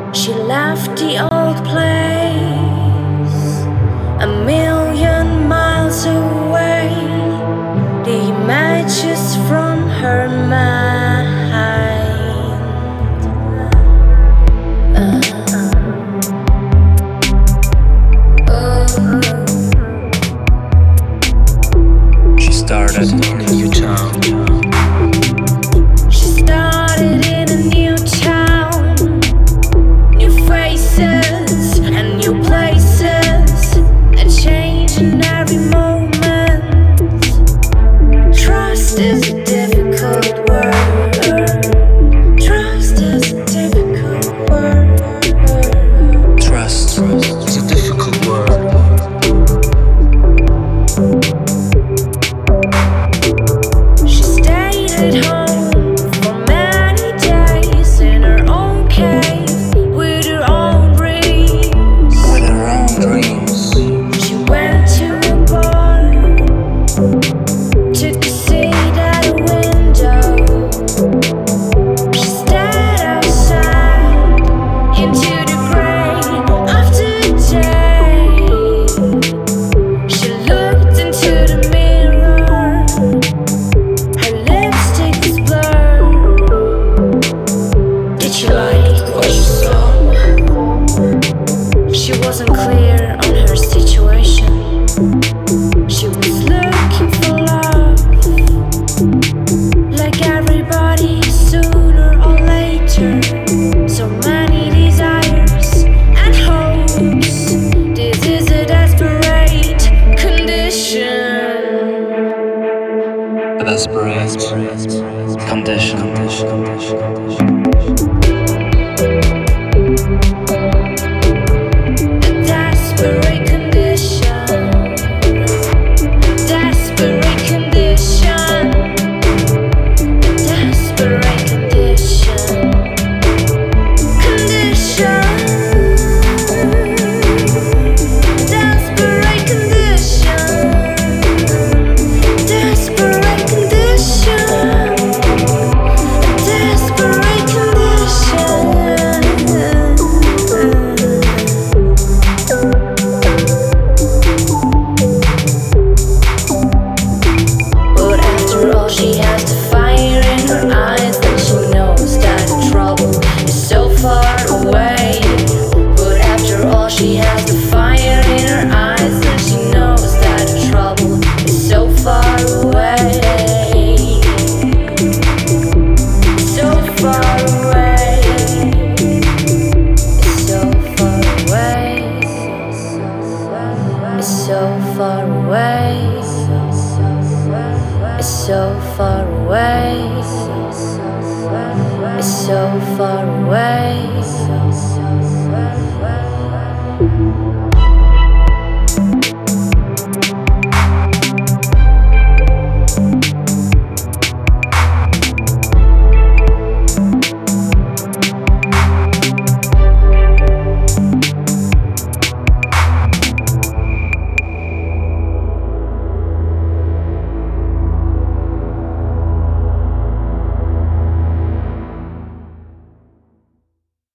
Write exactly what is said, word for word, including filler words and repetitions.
She left the old place a million miles away. The images from her mind. Uh, oh. She started in a new town. She started in a new town, new faces and new places, a change in every moment. Trust is a difficult word. Trust is a difficult word. Trust is a difficult word. She stayed at home for many days in her own cave with her own dreams. With her own dreams. She went to a bar, took a seat at a window. She stared outside into the gray of the day. She looked into the mirror, her lipstick was blurred. Did she like what she saw? She wasn't clear on her situation. She was looking for love, like everybody, sooner or later. So many desires and hopes. This is a desperate condition. A desperate condition. A desperate condition. Desperate condition. Desperate condition. Condition. Desperate condition. Desperate condition. Desperate condition. But after all, she has the fire in her eyes, and she knows that the trouble is so far away. But after all, she has the fire in her eyes, and she knows that the trouble is so far away. So far away. It's so far away. It's so far away. It's so far away. It's so far away.